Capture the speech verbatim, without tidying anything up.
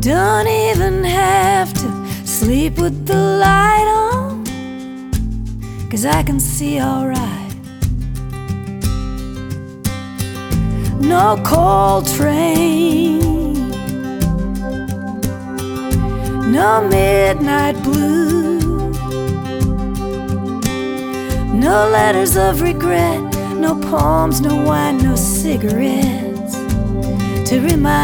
Don't even have to sleep with the light on, 'cause I can see alright. No Coltrane, no midnight blue, no letters of regret, no poems, no wine, no cigarettes to remind